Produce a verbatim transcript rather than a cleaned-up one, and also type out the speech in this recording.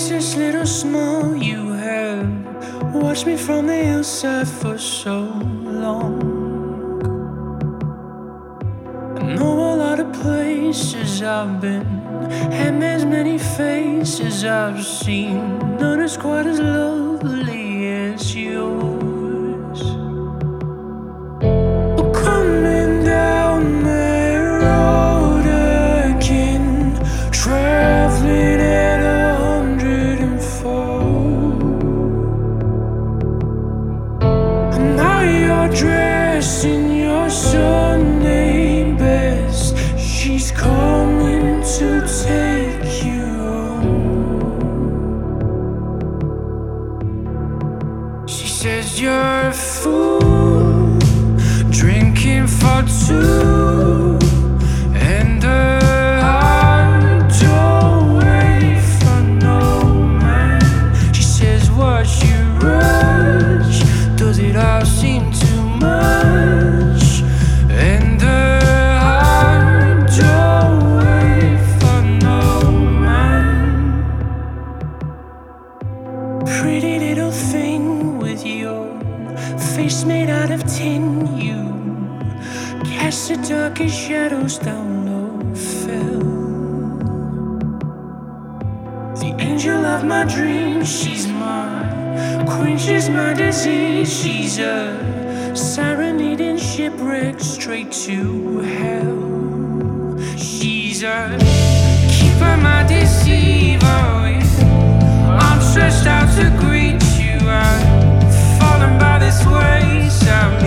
this little smile you have. Watched me from the hillside for so long. I know a lot of places I've been, and there's many faces I've seen. None is quite as lovely as yours. Oh, coming down that road again, traveling at a hundred and four. And now you're dressed in your Sunday best. She's coming to take you home. She says you're a fool, drinking for two, and a heart don't wait for no man. She says what's your rush? Does it all seem too much? And the heart don't wait for no man. Pretty little thing with your face made out of tin, you cast the darkest shadows down low. Fell the angel of my dreams. She's mine, quenches my disease. She's a serenading shipwreck straight to hell. She's a keeper, my deceiver, with arms stretched out to greet you. I'm fallen by this wayside.